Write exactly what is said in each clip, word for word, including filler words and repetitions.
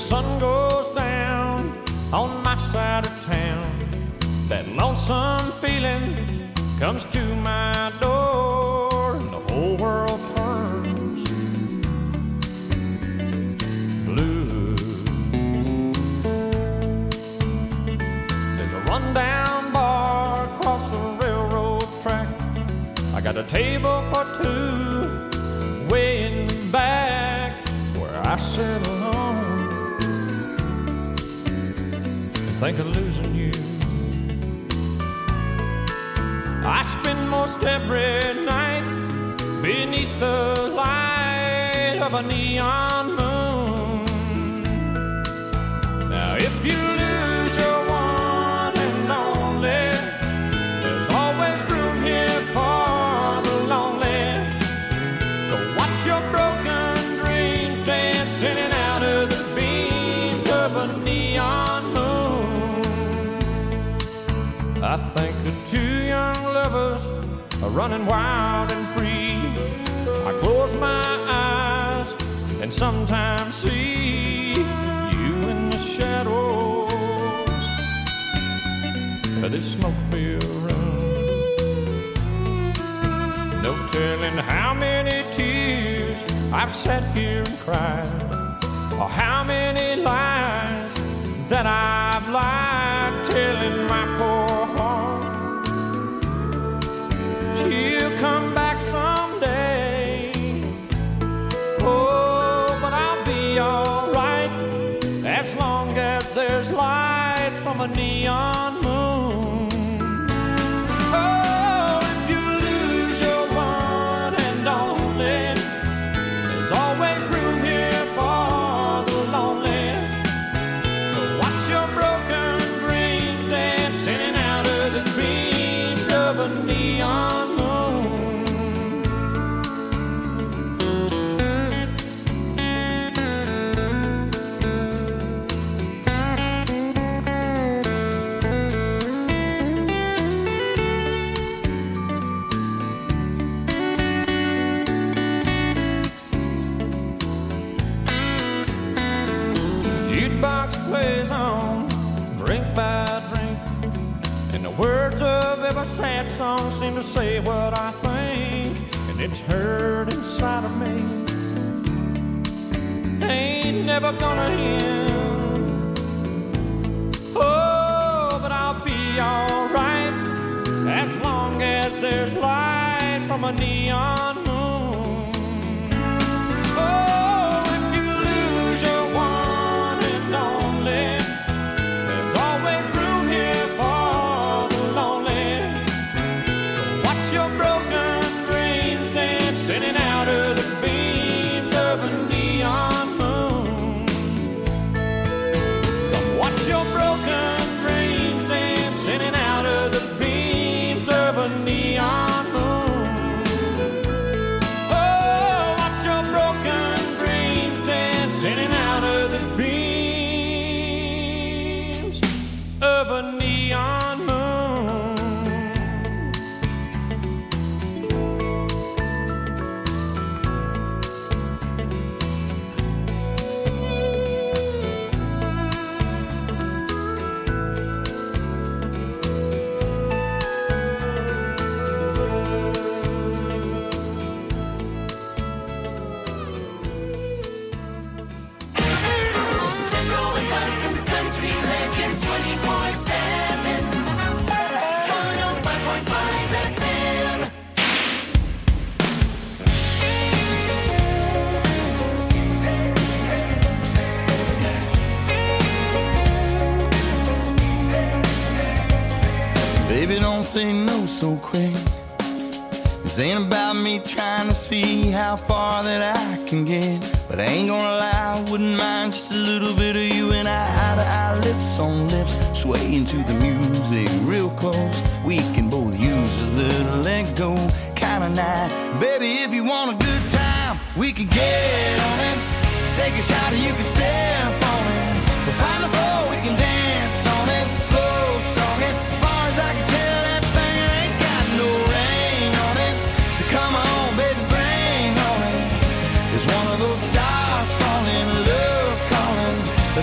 sun goes down on my side of town, that lonesome feeling comes to my door, and the whole world turns blue. There's a rundown bar across the railroad track. I got a table for two way in the back where I sit alone and think of losing you. I spend most every night beneath the light of a neon moon. Now if you lose your one and only, there's always room here for the lonely to watch your broken dreams dance in and out of the beams of a neon moon. I think of two young lovers are running wild and free. I close my eyes and sometimes see you in the shadows of this smoke-filled room. No telling how many tears I've sat here and cried, or how many lies that I've lied, telling my poor heart she'll come back someday. Oh, but I'll be alright as long as there's light from a neon moon. Oh, if you lose your one and only, there's always room here for the lonely to watch your broken dreams dance in and out of the beams of a neon. Plays on, drink by drink, and the words of every sad song seem to say what I think, and it's hurt inside of me. Ain't never gonna end. Oh, but I'll be alright as long as there's light from a neon moon. Baby, don't say no so quick. This ain't about me trying to see how far that I can get, but I ain't gonna lie, I wouldn't mind just a little bit of you and I, eye to eye, lips on lips, swaying to the music real close. We can both use a little let go kind of night. Baby, if you want a good time, we can get on it. Let's take a shot and you can sip on it. We'll find a floor, we can dance on it, slow song it. As far as I can tell, that thing ain't got no rain on it. So come on, baby, bring on it. It's one of those stars falling, love calling.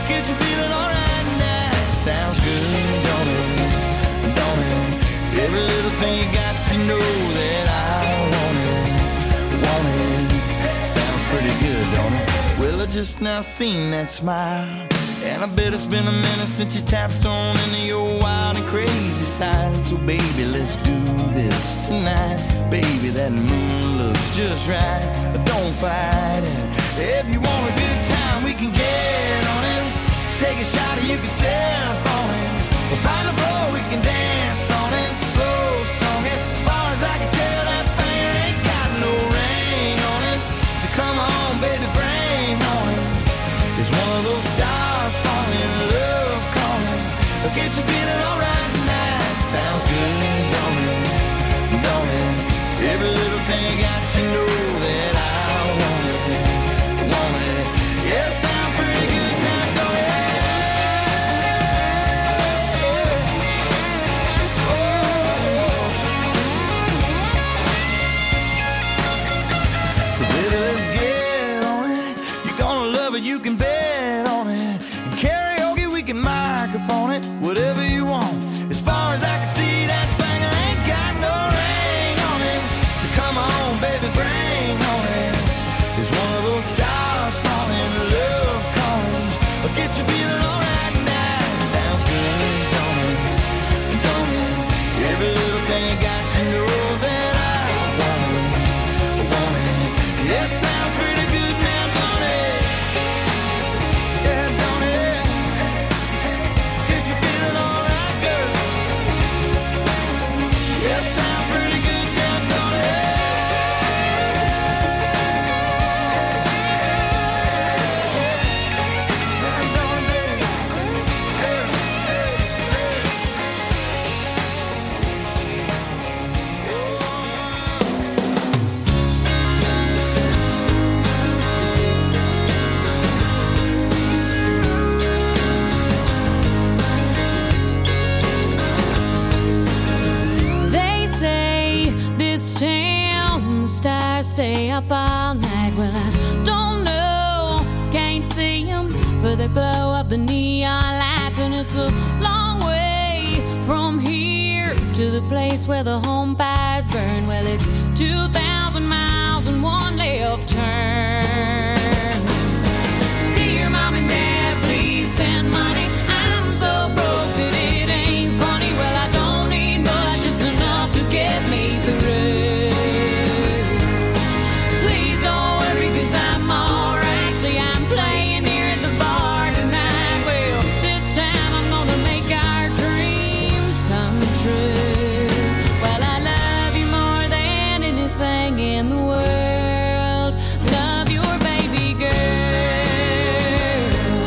pretty good, don't it? Well, I just now seen that smile, and I bet it's been a minute since you tapped on into your wild and crazy side. So baby, let's do this tonight. Baby, that moon looks just right. Don't fight it. If you want a good time, we can get on it. Take a shot or you can sip on it. We'll find a floor, we can dance on it. Slow song it. As far as I can tell, that thing ain't got no ring on it. So come on, baby, bring on it. It's one of those stars falling, love calling. It'll get you feeling alright tonight. Sounds good, don't it? Don't it? Every little thing got to know that I want it. Want it. Yeah, sounds pretty good now, don't it? So baby, let's get on it. You're gonna love it, you can bet on it. And karaoke, we can microphone it. Whatever you want. As far as I can see, that thing ain't got no ring on it. So come on, baby, bring on it. It's one of those stars falling, love calling. I'll get you feeling alright now. Sounds good, don't it? Don't it? Every little thing got to know that I want it. Want it. Yeah, sounds pretty good now, don't it? Yeah, don't it? Get you feeling alright, girl. Yeah, sounds pretty good now, don't it? Now, don't it? Hey, hey, They say this town stars stay up all night. Well, I don't know, can't see them for the glow of the neon lights. And it's a long way from here to the place where the home fires burn. Well, it's two thousand miles and one left turn. Dear mom and dad, please send money. I'm so broke that it ain't funny. Well, I don't need much, just enough to get me through. Please don't worry, cause I'm alright. See, I'm playing here at the bar tonight. Well, this time I'm gonna make our dreams come true. Well, I love you more than anything in the world. Love your baby girl.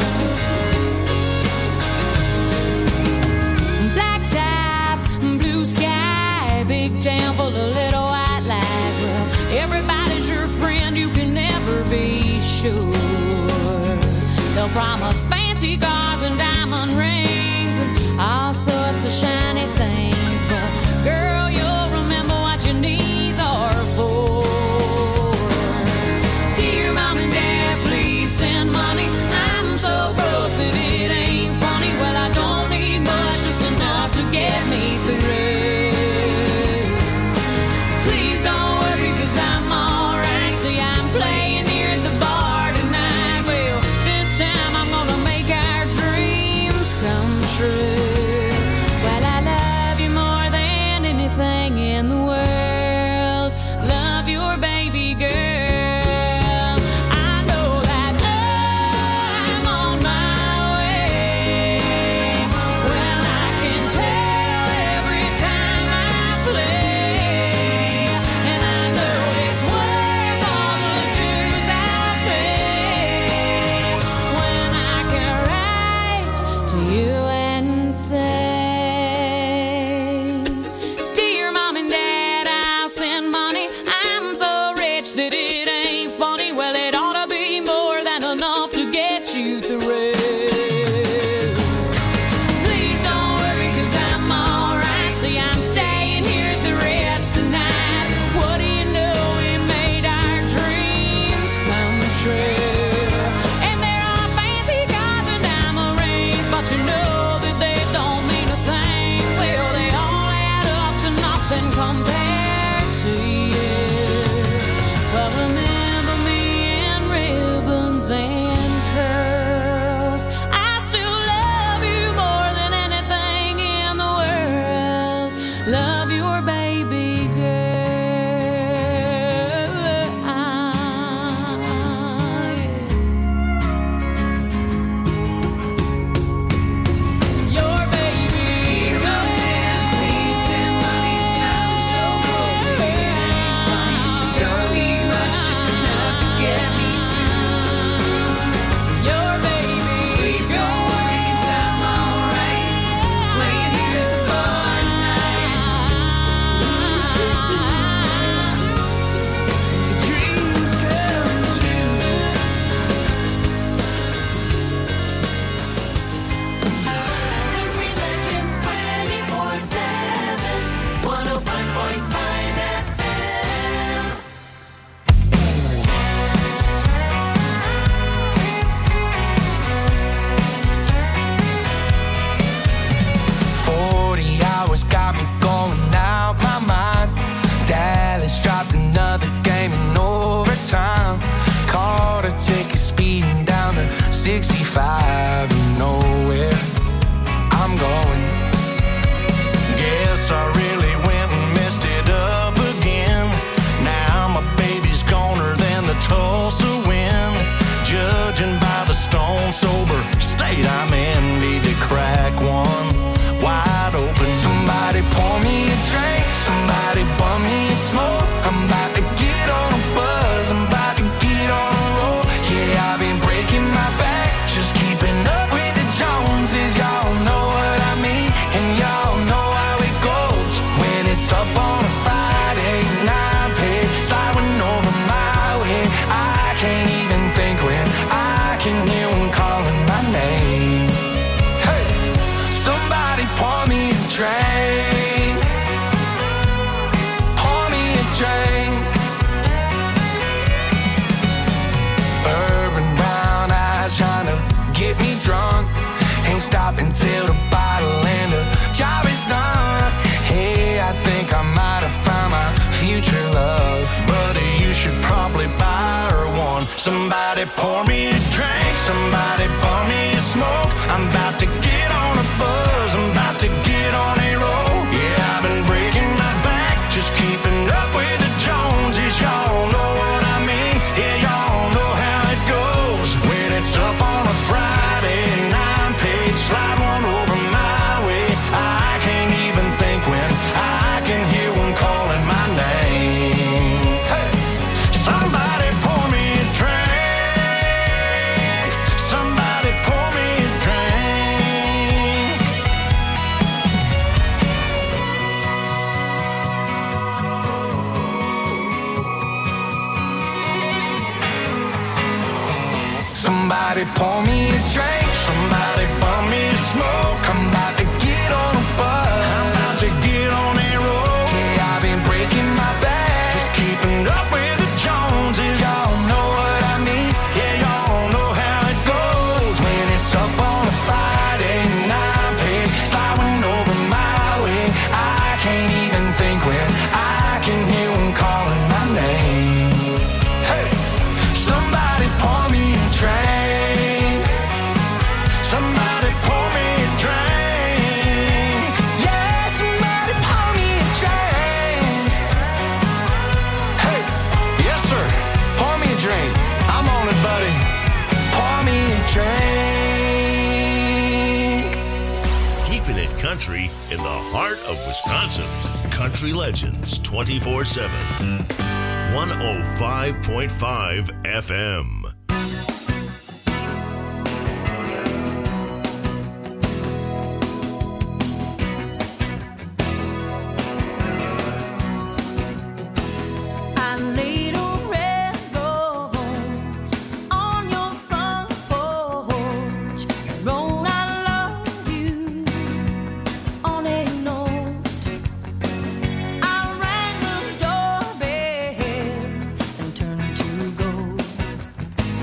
Black top, blue sky, big town full of little white lies. Well, everybody's your friend, you can never be sure. They'll promise fancy cars and diamond rings and all sorts of shiny things. But girl, you'll remember what your knees are for. Dear mom and dad, please send money. I'm so broke that it ain't funny. Well, I don't need much, just enough to get me through. Please don't worry, cause I'm alright. See, I'm playing here at the bar tonight. Well, this time I'm gonna make our diamonds and pearls. I still love you more than anything in the world. Love your baby girl. sixty-five, you know where I'm going. Guess I really went and messed it up again. Now my baby's goner than the Tulsa wind. Judging by the stone sober state I'm in, need to crack one wide open. Somebody pour me a drink, somebody bum me a smoke. I'm about to get on a buzz, I'm about to get on a roll. Yeah, I've been breaking my back, just keeping up with the Joneses. Y'all know what I mean, and y'all know how it goes. When it's up on a Friday night, pay sliding over my way. I can't even think when I can hear them calling my name. Hey, somebody pour me a drink, pour me a drink. Urban brown eyes trying to get me drunk. Ain't stopping till the bottle and the job is done. Hey, I think I might have found my future love. Buddy, you should probably buy her one. Somebody pour me a drink, somebody pour me a smoke. I'm about to get on a buzz, I'm about to get on a roll. Yeah, I've been breaking my back, just keeping up with the Joneses. Y'all know what I mean, yeah, y'all know how it goes. When it's up on a Friday night, page slide one over my way. I can't even think when I can hear them calling my name. Hey, somebody pour me a drink, somebody pour me a drink. Somebody pour me a drink, somebody pour me a smoke. I'm about to get on a buzz, I'm about to get on a roll. Yeah, I've been breaking my back, just keeping up with the Joneses. Y'all know what I mean, yeah, y'all know how it goes. When it's up on a Friday night, pay sliding over my way. I can't even think when I can hear them calling my name. Hey, somebody pour me a drink, somebody pour me a drink. Yeah, somebody pour me a drink. Hey, yes sir, pour me a drink. I'm on it, buddy. Pour me a drink. Keeping it country in the heart of Wisconsin. Country Legends twenty-four seven. one oh five point five F M. I laid a red rose on your front porch and wrote I love you on a note. I rang the doorbell and turned to go.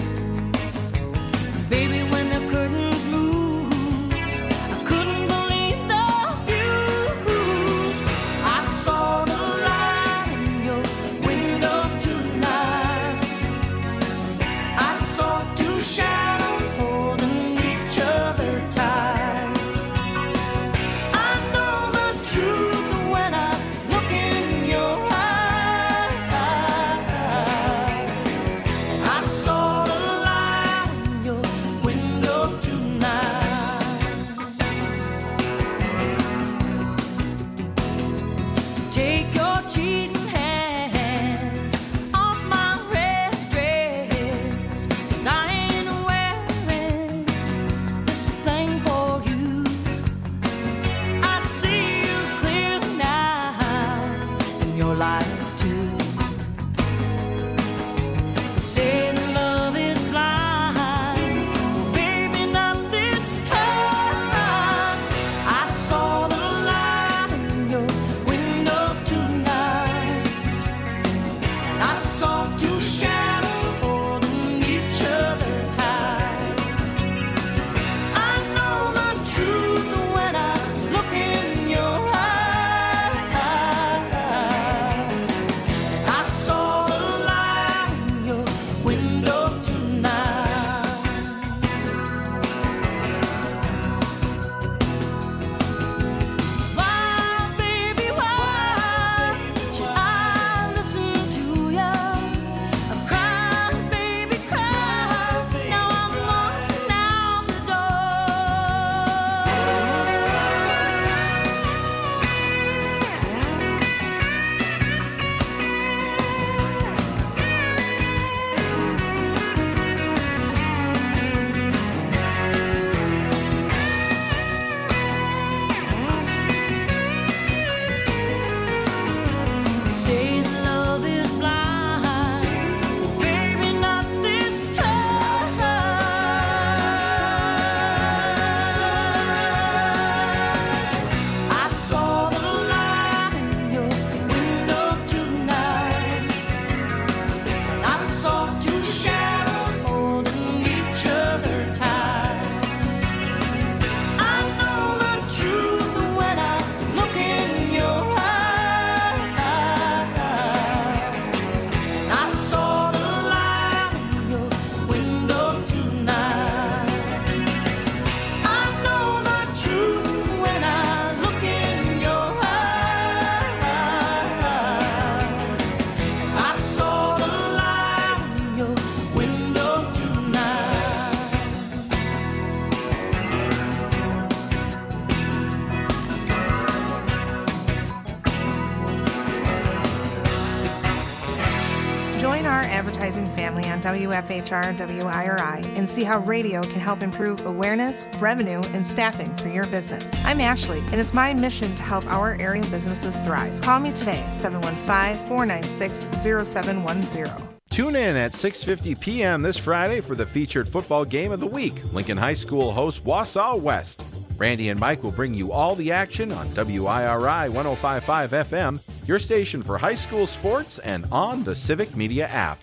Family on W F H R W I R I and see how radio can help improve awareness, revenue, and staffing for your business. I'm Ashley, and it's my mission to help our area businesses thrive. Call me today, seven one five, four nine six, zero seven one zero. Tune in at six fifty p.m. this Friday for the featured football game of the week. Lincoln High School hosts Wausau West. Randy and Mike will bring you all the action on W I R I one oh five point five F M, your station for high school sports, and on the Civic Media app.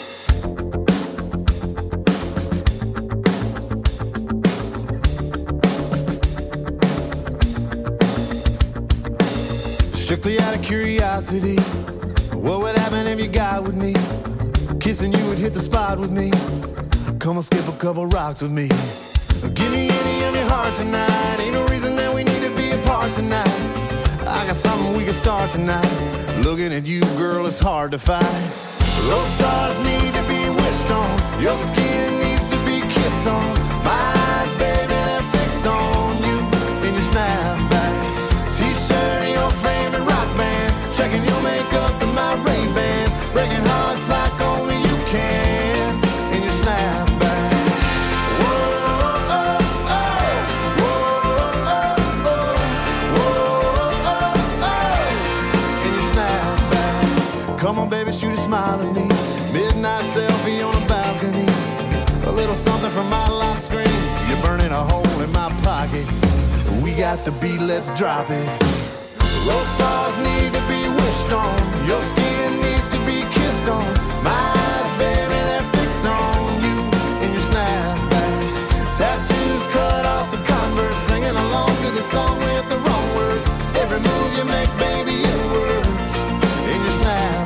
Strictly out of curiosity, what would happen if you got with me? Kissing you would hit the spot with me. Come and skip a couple rocks with me. Give me any of your heart tonight. Ain't no reason that we need to be apart tonight. I got something we can start tonight. Looking at you, girl, it's hard to fight. Those stars need to be wished on. Your skin needs to be kissed on. My eyes, baby, they're fixed on you in your snapback. T-shirt and your favorite rock band. Checking your makeup and my Ray-Bans. Breaking hearts like only you can in your snapback. Come on, baby, shoot a smile at me. Midnight selfie on a balcony. A little something from my lock screen. You're burning a hole in my pocket. We got the beat, let's drop it. Those stars need to be wished on. Your skin needs to be kissed on. My eyes, baby, they're fixed on you in your snapback. Tattoos cut off some Converse. Singing along to the song with the wrong words. Every move you make, baby, it works in your snapback.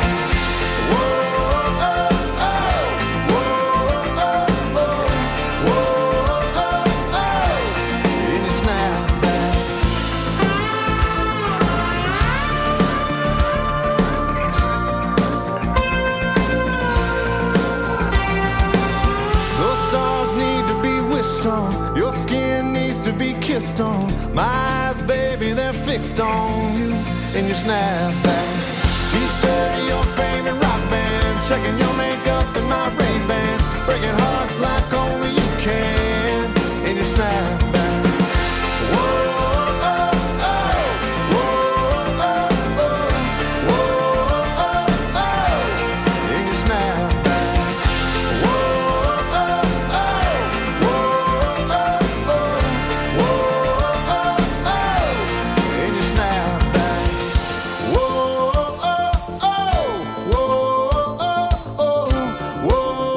Your skin needs to be kissed on. My eyes, baby, they're fixed on you in your snapback. T-shirt and your favorite rock band. Checking your makeup and my Ray-Bans. Breaking hearts like only you can in your snapback. Whoa. Whoa.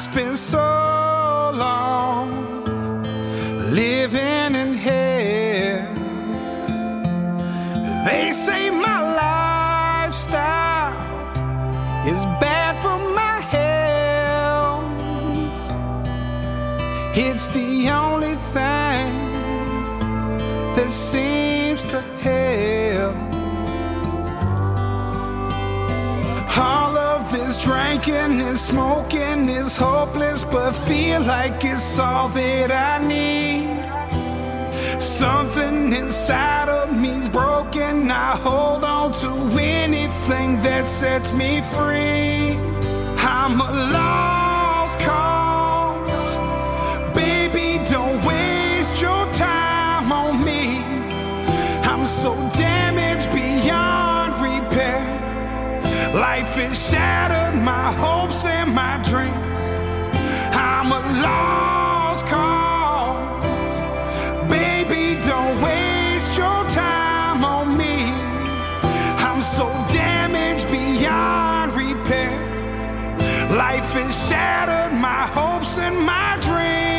spent so long living in hell. They say my lifestyle is bad for my health. It's the only thing that seems to help. All of this drinking and smoking is hopeless, but feel like it's all that I need. Something inside of me's broken. I hold on to anything that sets me free. I'm a lost cause. Baby, don't waste your time on me. I'm so damaged beyond repair. Life has shattered my hopes and my dreams. I'm a lost cause. Baby, don't waste your time on me. I'm so damaged beyond repair. Life has shattered my hopes and my dreams.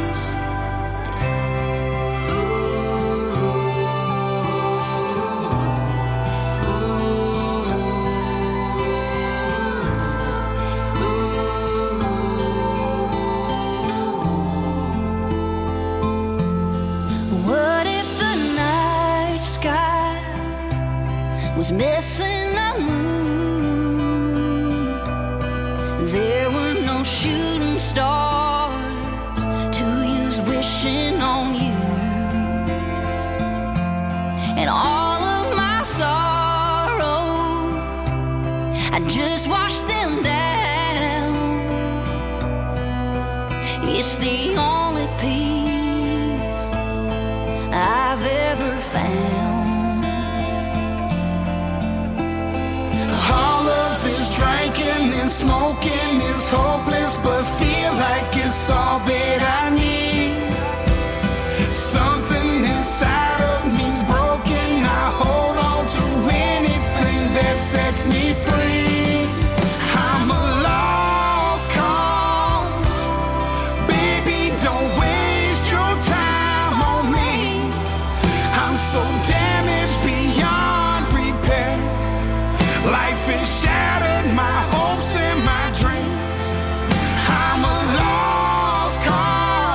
Was missing a moon. There were no shooting stars to use wishing on you. And all of my sorrows, I just washed them down. It's the only peace I've ever found. Drinking and smoking is hopeless, but feel like it's all that I need. Something inside of me's broken. I hold on to anything that sets me free. I'm a lost cause. Baby, don't waste your time on me. I'm so damaged beyond repair. Life is shattered, my hopes and my dreams. I'm a lost cause.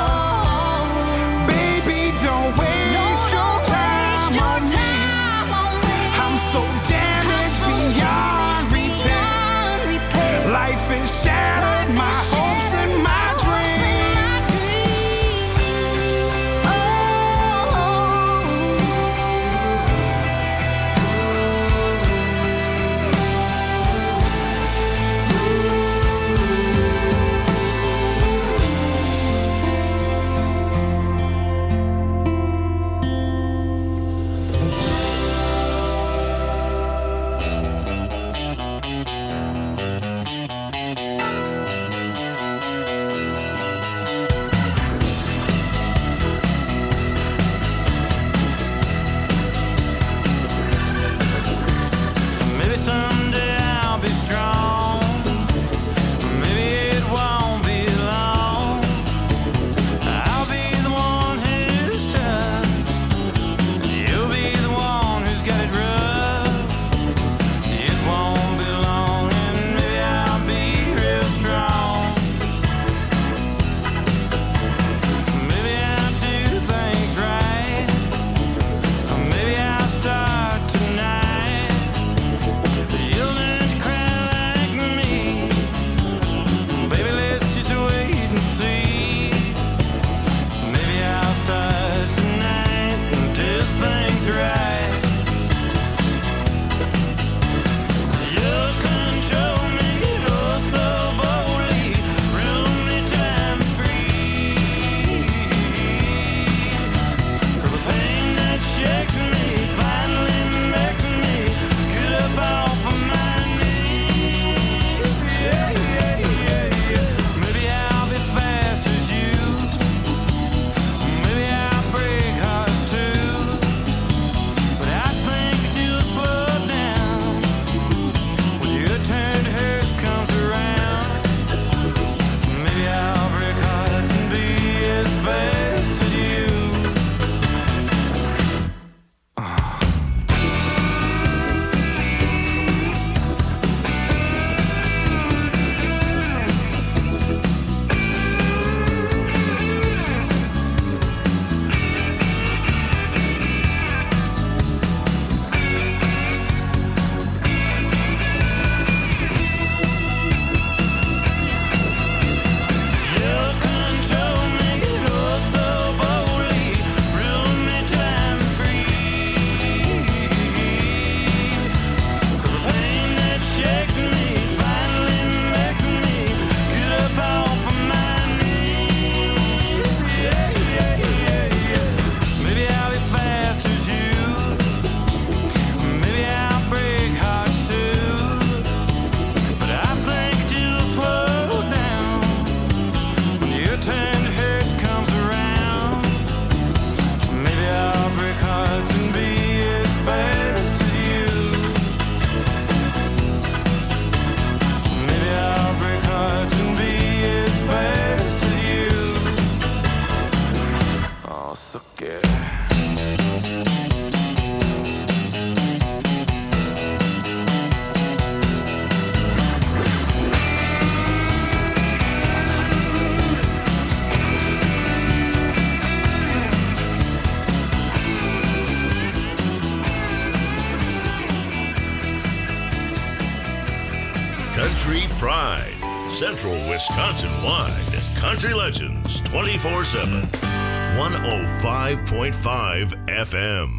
Central Wisconsin-wide. Country Legends twenty-four seven. one oh five point five F M.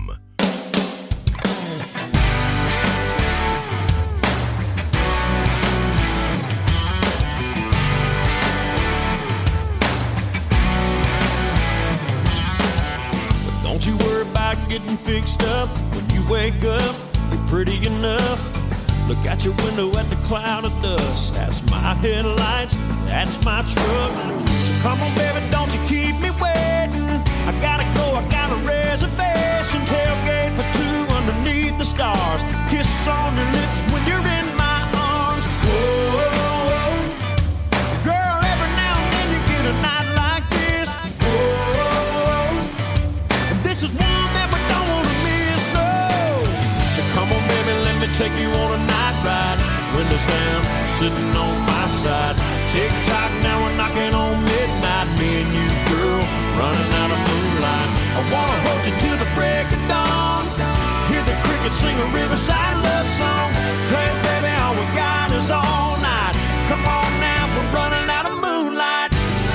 Don't you worry about getting fixed up. When you wake up, you're pretty enough. Look out your window at the cloud of dust. That's my headlights, that's my truck. Come on, baby, don't you keep me waiting. I gotta go, I got a reservation. Tailgate for two underneath the stars. Kiss on your lips when you're in my arms. Whoa, girl, every now and then you get a night like this. Whoa, and this is one that we don't want to miss, no. So come on, baby, let me take you on a night ride. Windows down, sitting on my side. Tick-tock, now we're knocking on midnight. Me and you, girl, running out of moonlight. I wanna hold you till the break of dawn. Hear the crickets sing a riverside love song. Hey, baby, all we got is all night. Come on now, we're running out of moonlight.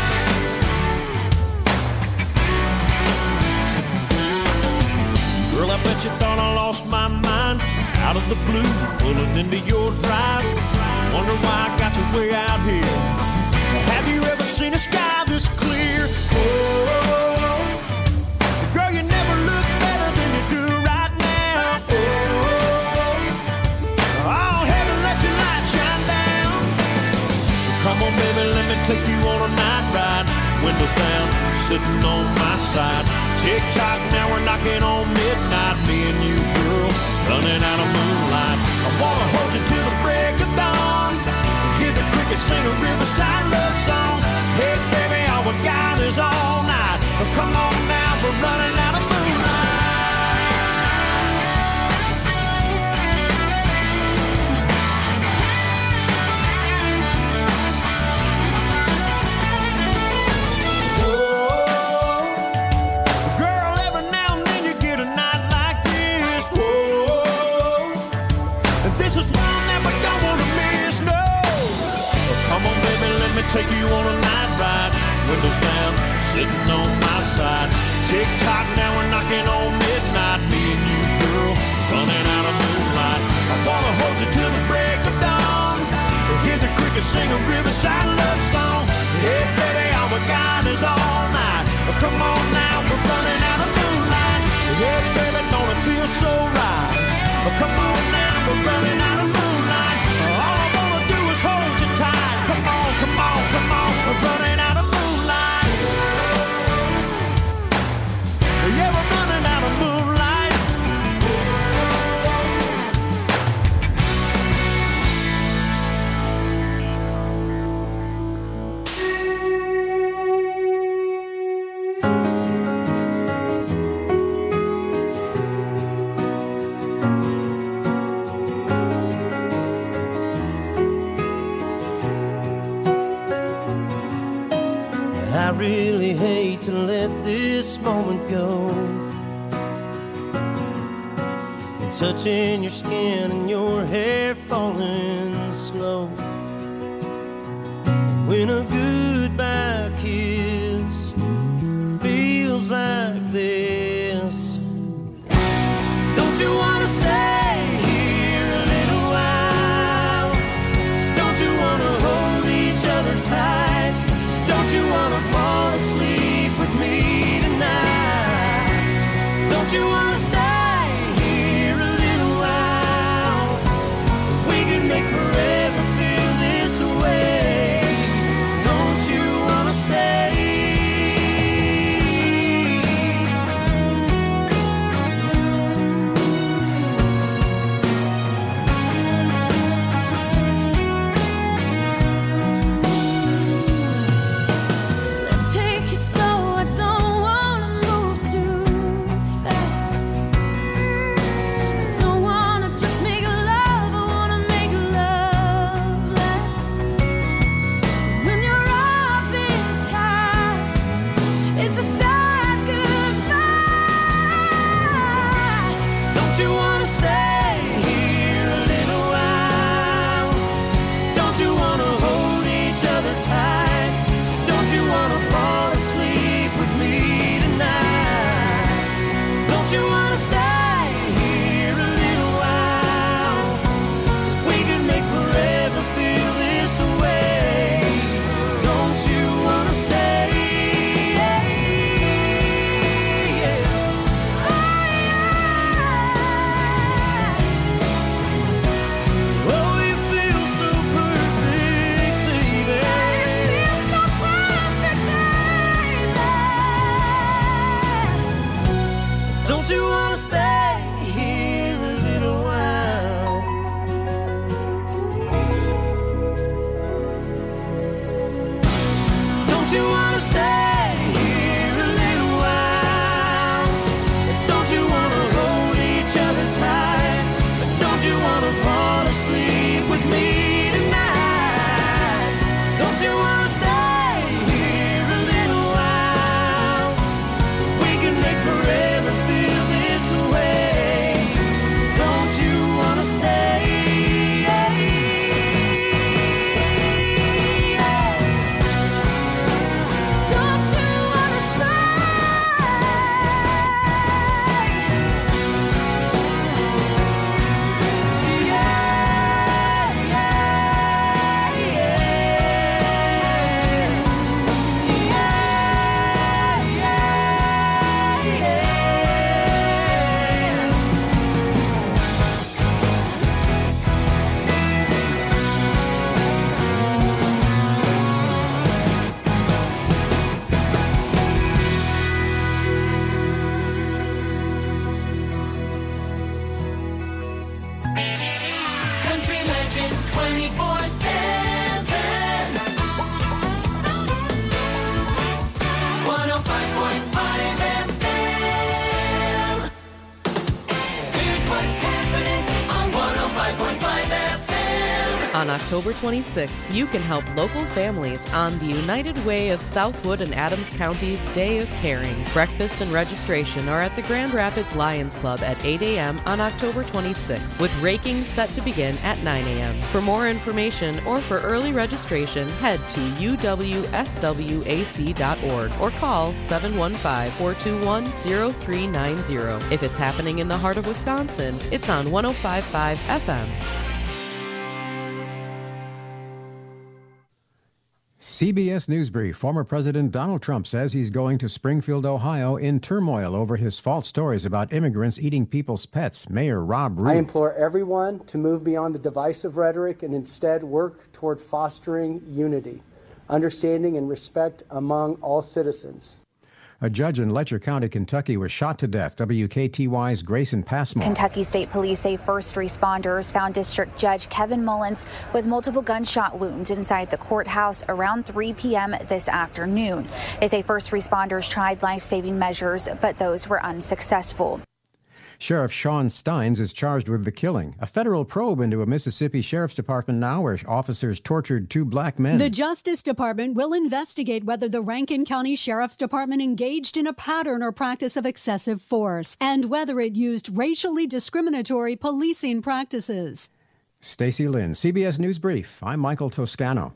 Girl, I bet you thought I lost my mind. Out of the blue, pulling into your drive. Wonder why I got you way out here. Have you ever seen a sky this clear? Oh, girl, you never look better than you do right now. Oh, oh, heaven, let your light shine down. Come on, baby, let me take you on a night ride. Windows down, sitting on my side. Tick-tock, now we're knocking on midnight. Me and you, girl, running out of moonlight. I wanna hold you till the break of dawn. Hear the crickets sing a riverside love song. Hey, baby, all we got is all night. Come on now, we're running out of moonlight. Take you on a night ride, windows down, sitting on my side. Tick-tock, now we're knocking on midnight. Me and you, girl, running out of moonlight. I wanna hold you till the break of dawn. Hear the crickets sing a riverside love song. Hey, baby, all we got is all night. Come on now, we're running out of moonlight. Hey, baby, don't it feel so right? Come on now, we're running out of moonlight. All I wanna do is hold you tight. Come on, come on, come on, we're running out of moonlight. Yeah, we're running out of moonlight. I really hate to let this moment go. Touching your skin and your hair falling slow. When a goodbye kiss feels like this. Don't you wanna stay here a little while? Don't you wanna hold each other tight? Don't you wanna fall asleep with me tonight? Don't you wanna stay here a little while? We can make forever feel this way. Don't Don't you wanna stay here a little while? Don't you wanna hold each other tight? Don't you wanna fall asleep with me tonight? Don't you wanna stay here a little while? We can make forever feel this way. Don't you wanna stay? On October twenty-sixth, you can help local families on the United Way of Southwood and Adams County's Day of Caring. Breakfast and registration are at the Grand Rapids Lions Club at eight a.m. on October twenty-sixth, with raking set to begin at nine a.m. For more information or for early registration, head to u w s w a c dot org or call seven one five, four two one, zero three nine zero. If it's happening in the heart of Wisconsin, it's on one oh five point five F M. C B S News Brief. Former President Donald Trump says he's going to Springfield, Ohio in turmoil over his false stories about immigrants eating people's pets. Mayor Rob Root. I implore everyone to move beyond the divisive rhetoric and instead work toward fostering unity, understanding, and respect among all citizens. A judge in Letcher County, Kentucky, was shot to death. W K T Y's Grayson Passmore. Kentucky State Police say first responders found District Judge Kevin Mullins with multiple gunshot wounds inside the courthouse around three p.m. this afternoon. They say first responders tried life-saving measures, but those were unsuccessful. Sheriff Sean Steins is charged with the killing. A federal probe into a Mississippi Sheriff's Department now where officers tortured two black men. The Justice Department will investigate whether the Rankin County Sheriff's Department engaged in a pattern or practice of excessive force and whether it used racially discriminatory policing practices. Stacy Lynn, C B S News Brief. I'm Michael Toscano.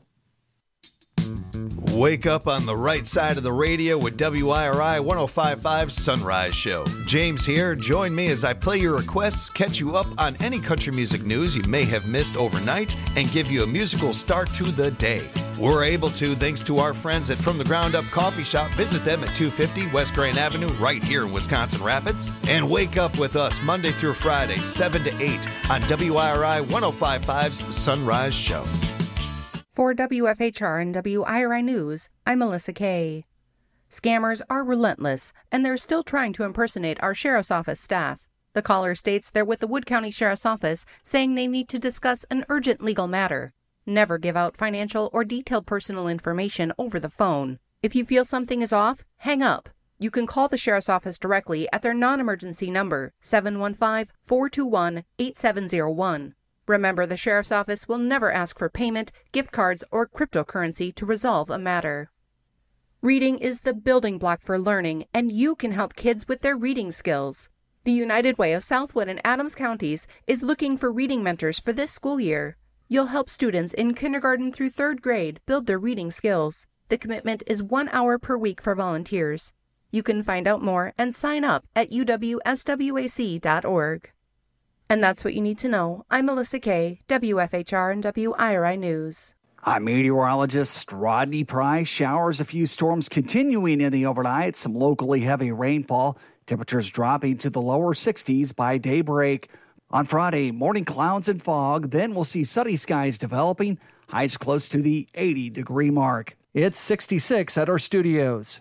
Wake up on the right side of the radio with W I R I one oh five point five Sunrise Show. James here. Join me as I play your requests, catch you up on any country music news you may have missed overnight, and give you a musical start to the day. We're able to thanks to our friends at From the Ground Up Coffee Shop. Visit them at two fifty West Grand Avenue right here in Wisconsin Rapids. And wake up with us Monday through Friday, seven to eight on W I R I one oh five point five's Sunrise Show. For W F H R and W I R I News, I'm Melissa Kay. Scammers are relentless, and they're still trying to impersonate our Sheriff's Office staff. The caller states they're with the Wood County Sheriff's Office, saying they need to discuss an urgent legal matter. Never give out financial or detailed personal information over the phone. If you feel something is off, hang up. You can call the Sheriff's Office directly at their non-emergency number, seven one five, four two one, eight seven zero one. Remember, the Sheriff's Office will never ask for payment, gift cards, or cryptocurrency to resolve a matter. Reading is the building block for learning, and you can help kids with their reading skills. The United Way of Southwood and Adams Counties is looking for reading mentors for this school year. You'll help students in kindergarten through third grade build their reading skills. The commitment is one hour per week for volunteers. You can find out more and sign up at u w s w a c dot org. And that's what you need to know. I'm Melissa Kay, W F H R and W I R I News. I'm meteorologist Rodney Price. Showers, a few storms continuing in the overnight. Some locally heavy rainfall. Temperatures dropping to the lower sixties by daybreak. On Friday, morning clouds and fog. Then we'll see sunny skies developing. Highs close to the eighty degree mark. It's sixty-six at our studios.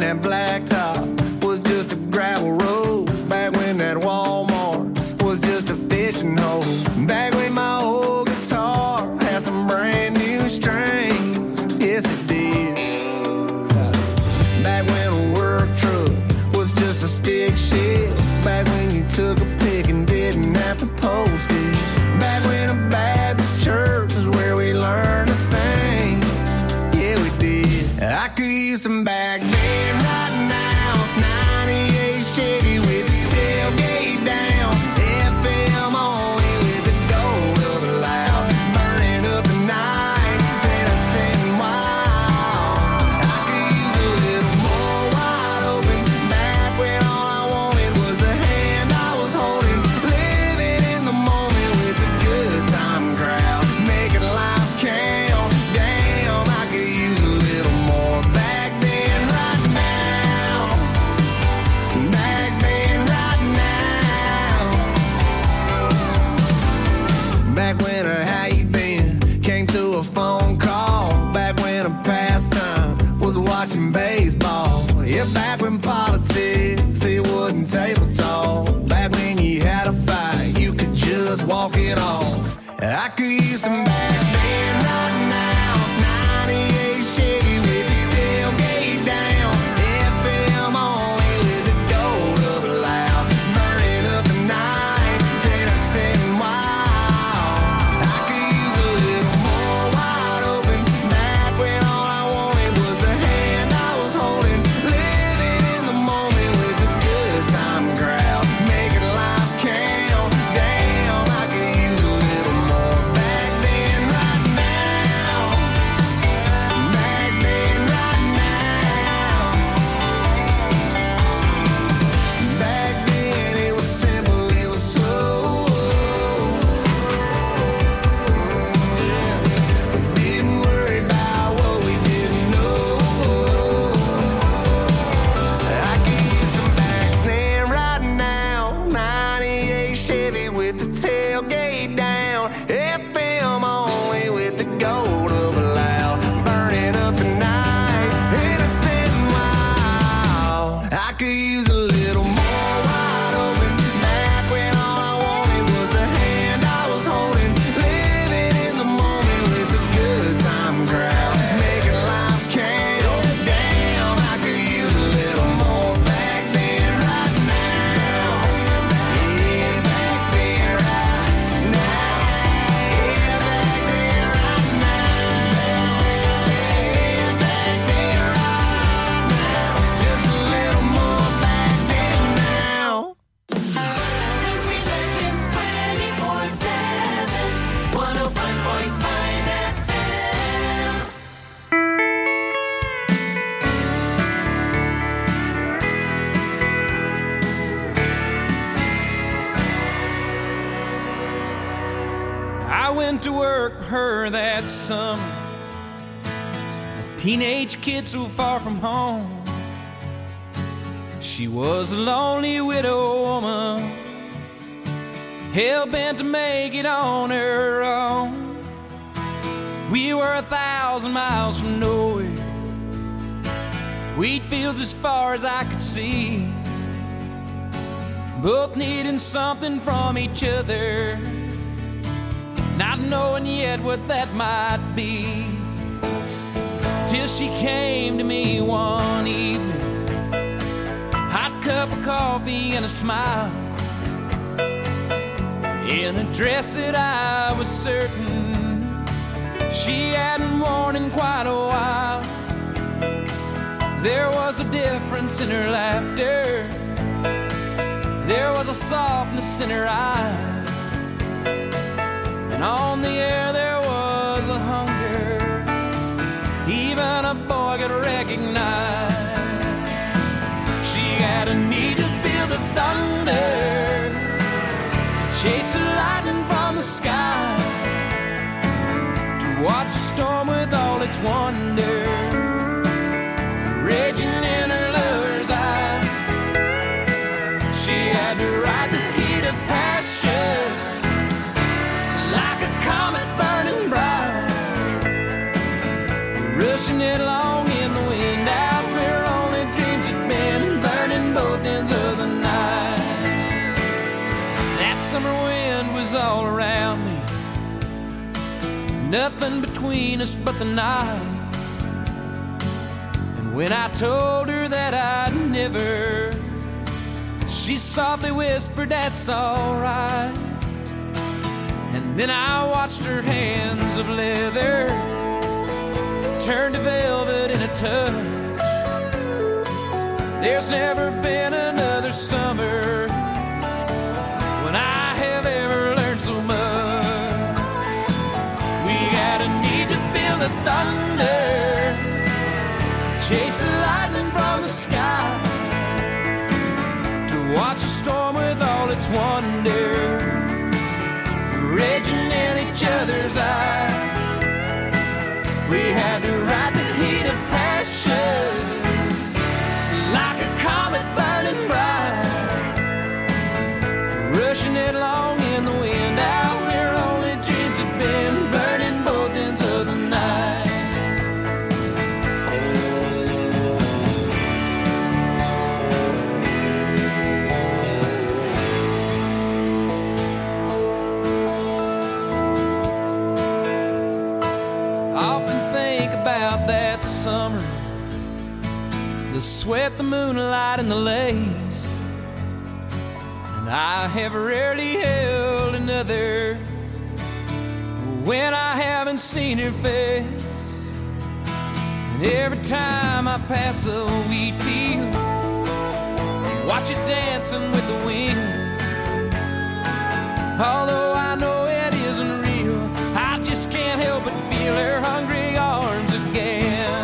that blacktop was just a gravel road. Back when that Walmart was just a fishing hole. Back when my old guitar had some brand new strings. Yes, it did. Back when a work truck was just a stick shift. Back when you took a pic and didn't have to post it. Back when a Baptist church was where we learned to sing. Yeah, we did. I could use some back then right now. ninety-eight Chevy with the tailgate down. F M only with the gold of a loud. Burning up the night, then I sitting wild. I could use a little more wide open. Back when all I wanted was the hand I was holding. Living in the moment with the good time crowd. Making life count. Damn, I could use a little more back then right now. Back then right now. Back when a how you been came through a phone call. Back when a pastime was watching baseball. Yeah, back when politics, it wasn't table talk. Back when you had a fight, you could just walk it off. I could use some back then right now. ninety-eight Chevy with the tailgate down. F M only with the gold of a loud. Burning up the night, then I sitting wild. I could use a little more wide open. Back when all I wanted was the hand I was holding. Living in the moment with the good time crowd. Making life count. Damn, I could use a little more back then right now. Back then right now. Back then it was simple, it was slow. Didn't worry about what we didn't know. I could use some back then right now. ninety-eight Chevy with the tailgate down. F M only with the gold of a loud. Burning up the night, and I said, wow. I could use a little more wide open. Back when all I wanted was the hand I was holding. Living in the moment with the good time crowd. Making life count. Damn, I could use a little more back then right now. Yeah, back then right now. Yeah, back then right now. Yeah, back then right now. Just a little more back then now. Country Legends twenty-four seven, one oh five point five F M. I went to work for her that summer. A teenage kid so far from home. She was a lonely widow woman, hell-bent to make it on her own. We were a thousand miles from nowhere, wheat fields as far as I could see, both needing something from each other, not knowing yet what that might be. Till she came to me one evening, hot cup of coffee and a smile, in a dress that I was certain she hadn't worn in quite a while. There was a difference in her laughter, there was a softness in her eye, and on the air there was a hunger even a boy could recognize. She had a need to feel the thunder, to chase the lightning from the sky, to watch the storm with all its wonder raging in her lover's eye. She had to ride the heat of passion like a comet burning bright, rushing it along in the wind out where only dreams summer wind was all around me. Nothing between us but the night. And when I told her that I'd never, she softly whispered, that's alright. And then I watched her hands of leather turn to velvet in a touch. There's never been another summer when I have ever learned so much. We got a need to feel the thunder, to chase the lightning from the sky, to watch a storm with all its wonder raging in each other's eyes. We had to ride the heat of passion like a comet burning bright, rushing headlong in the wind out where only dreams have been, burning both ends of the night. I often think about that summer, the sweat, the moonlight, and the lace. And I have rarely held another when I haven't seen her face. And every time I pass a wheat field, watch it dancing with the wind. Although I know it isn't real, I just can't help but feel her hungry arms again.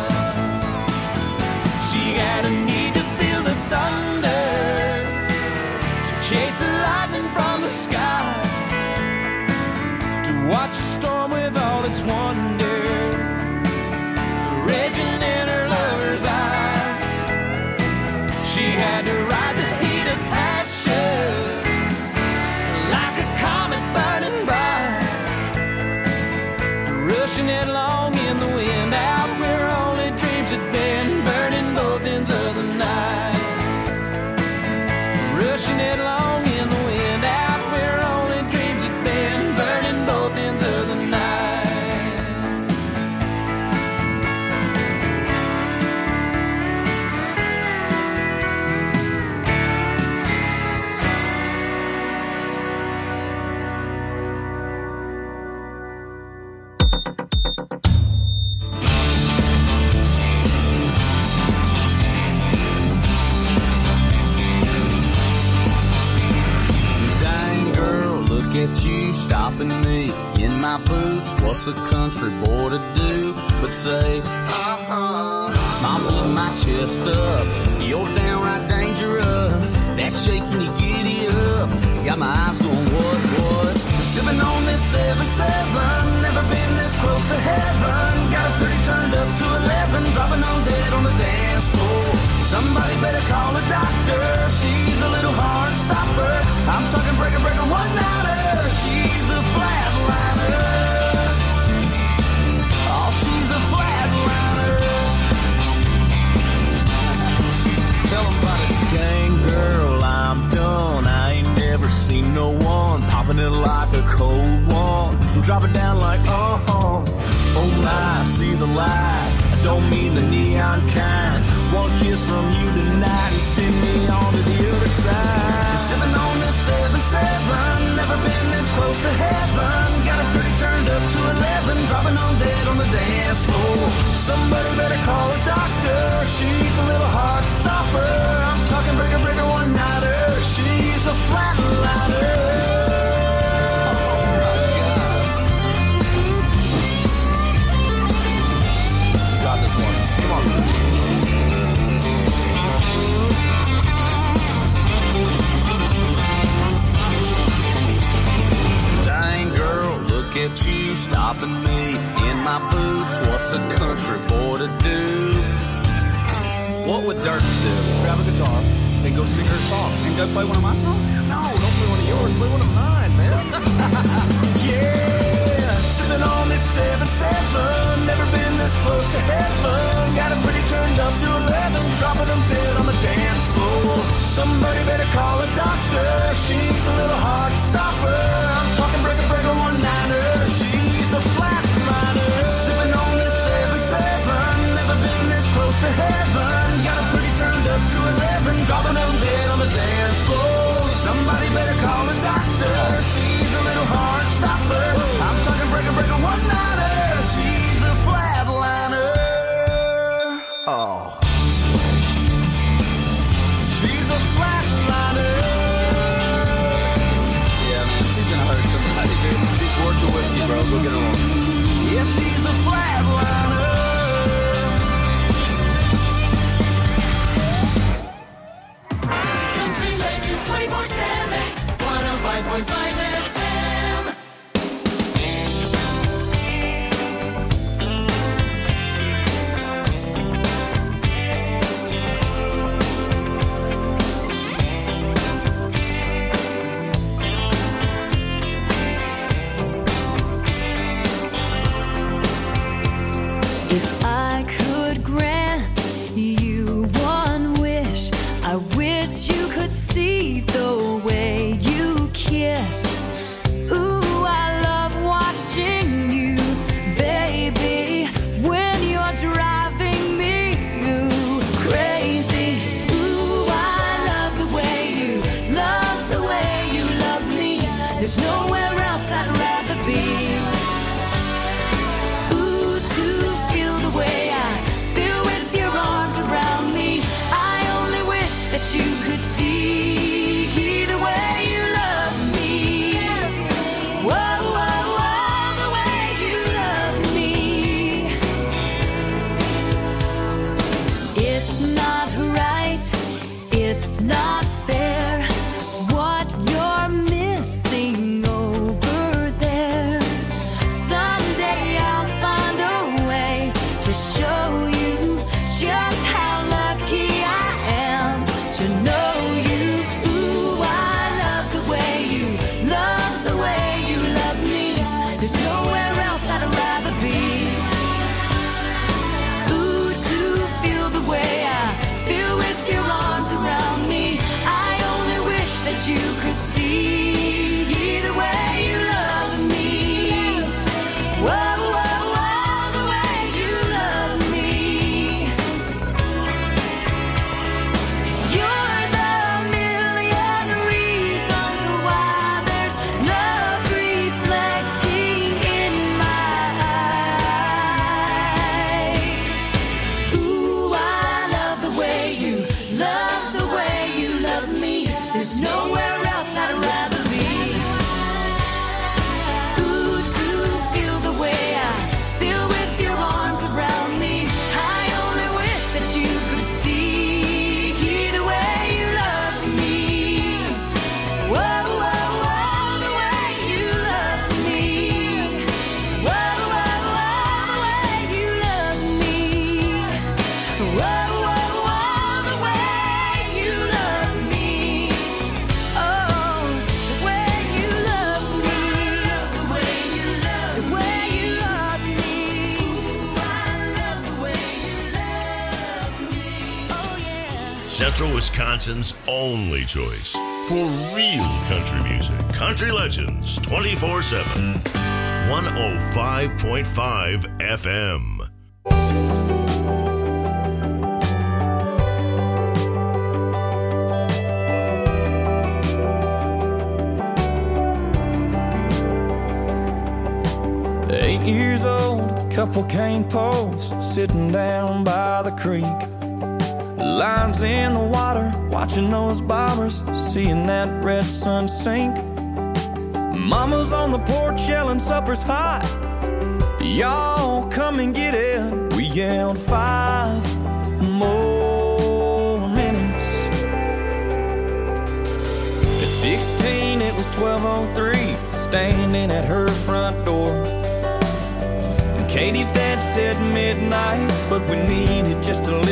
She got a need to feel the thunder, to chase the lightning from the sky, to watch a storm with all its wonder raging in her lover's eye. She had to ride the heat of passion like a comet burning bright, rushing headlong in the wind out where only dreams had been, burning both ends of the night. Rushing headlong in the wind out where only dreams had been, burning both ends of the night. At you stopping me in my boots. What's a country boy to do but say, uh-huh? Smile pulling my chest up, you're downright dangerous. That shaking you giddy up, got my eyes going what, what? Sipping on this seven seven, never been this close to heaven. Got it pretty turned up to eleven, dropping on dead on the dance floor. Somebody better call a doctor, she's a little heart stopper. I'm talking breaker, breaker, one-nighter. She's a flatliner. Oh, she's a flatliner. Tell them about it. Dang girl, I'm done. I ain't never seen no one popping it like a cold one. Drop it down like, oh, oh, oh my, see the light. I don't mean the neon kind. One kiss from you tonight and send me on to the other side. Sipping on this seven seven, never been this close to heaven. Got it pretty turned up to eleven, dropping on dead on the dance floor. Somebody better call a doctor, she's a little heart stopper. I'm talking breaker, breaker, one-nighter. She's a flatliner. Got this one. Come on. At you stopping me in my boots. What's a country boy to do? What would Dirks do? Grab a guitar, then go sing her song. And go play one of my songs? No, don't play one of yours. Play one of mine, man. Yeah, sipping on this seven seven. Never been this close to heaven. Got it pretty turned up to eleven, dropping them dead on the dance floor. Somebody better call a doctor. She's a little heart stopper. dropping them dead on the dance floor. Somebody better call a doctor. She's a little heart stopper. I'm talking breaker, breaker, one-nighter. She's a flatliner. Oh. She's a flatliner. Yeah, man, she's gonna hurt somebody, dude. She's worth the whiskey, bro. Go get her on. Yeah, she's a flatliner. Country Legends twenty-four seven, one oh five point five F M. If I could grant you one wish, I wish you could see the way you kiss. Ooh, I love watching you, baby, when you're driving me ooh, crazy. Ooh, I love the way you, love the way you love me. There's nowhere else I'd rather be. That you could see the way you love me. Whoa, whoa, whoa, the way you love me. It's not right, it's not fair, what you're missing over there. Someday I'll find a way to show you just how lucky I am to know you. Ooh, I love the way you, love the way you love me. There's nowhere else I'd rather be. Ooh, to feel the way I feel with your arms around me. I only wish that you could see the way you love me. Whoa, whoa, whoa, the way you love me. You're the million reasons why there's love reflecting in my eyes. Ooh, I love the way you, love the way you love me. There's nowhere else I'd rather be. Ooh, to feel the way I feel with your arms around me. I only wish that you could see the way you love me. Whoa, whoa, whoa, the way you love me. Whoa, whoa, whoa, the way you love me. Whoa, whoa, whoa, the way you love me. Oh, the way you love me. The way you love me. The way you love me. Ooh, I love the way you love me. Oh, yeah. Central Wisconsin's only choice for real country music. Country Legends twenty-four seven. one oh five point five F M. Eight years old, couple cane posts sitting down by the creek. Lines in the water, watching those bobbers, seeing that red sun sink. Mama's on the porch yelling supper's hot. Y'all come and get it. We yelled five more minutes. At sixteen, it was twelve oh three, standing at her front door. And Katie's dad said midnight, but we needed just a